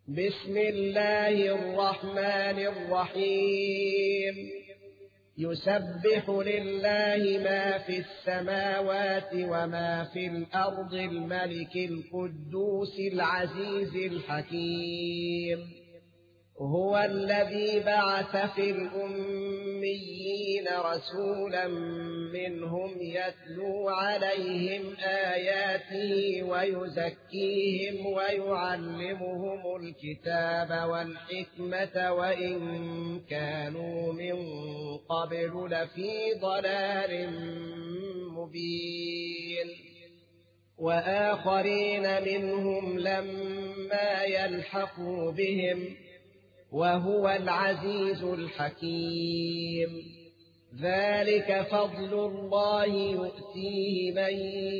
بسم الله الرحمن الرحيم يسبح لله ما في السماوات وما في الأرض الملك القدوس العزيز الحكيم هو الذي بعث في الأميين رسولا منهم يتلو عليهم آياته ويزكيهم ويعلمهم الكتاب والحكمة وإن كانوا من قبل لفي ضلال مبين وآخرين منهم لما يلحقوا بهم وهو العزيز الحكيم ذلك فضل الله يؤتيه من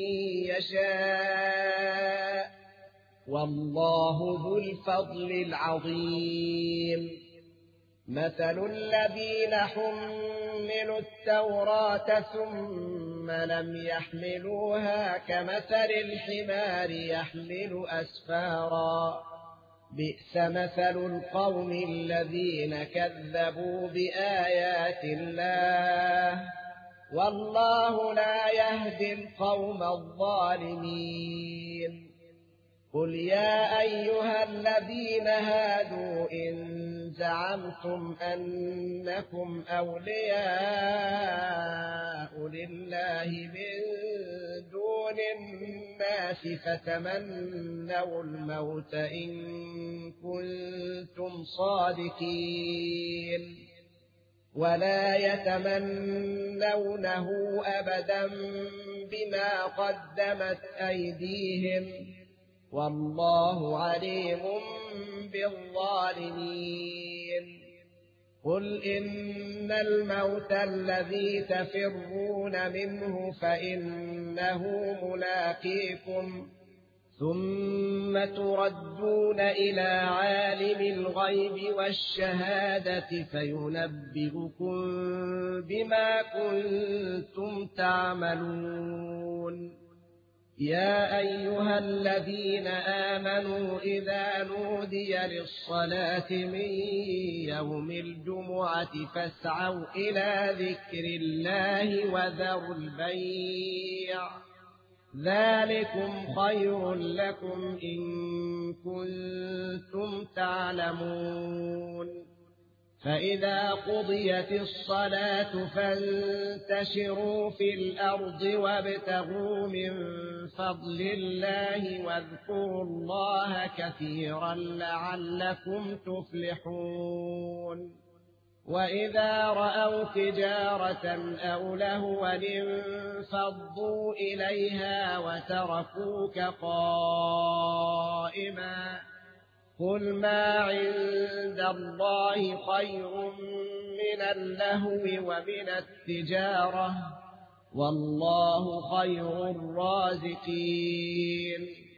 يشاء والله ذو الفضل العظيم مثل الذين حملوا التوراة ثم لم يحملوها كمثل الحمار يحمل أسفارا بئس مثل القوم الذين كذبوا بآيات الله والله لا يهدي القوم الظالمين قل يا أيها الذين هادوا إن زعمتم أنكم أولياء لله من دون الناس فتمنوا الموت إن كنتم صادقين ولا يتمنونه أبدا بما قدمت أيديهم والله عليم بالظالمين قل إن الموت الذي تفرون منه فإنه ملاقيكم ثم تردون إلى عالم الغيب والشهادة فينبئكم بما كنتم تعملون يا أيها الذين آمنوا إذا نودي للصلاة من يوم الجمعة فاسعوا إلى ذكر الله وذروا البيع ذلكم خير لكم إن كنتم تعلمون فإذا قضيت الصلاة فانتشروا في الأرض وابتغوا من فضل الله واذكروا الله كثيرا لعلكم تفلحون وإذا رأوا تجارة أو لهوا انفضوا إليها وتركوك قائما قل ما عند الله خير من اللهو ومن التجارة والله خير الرازقين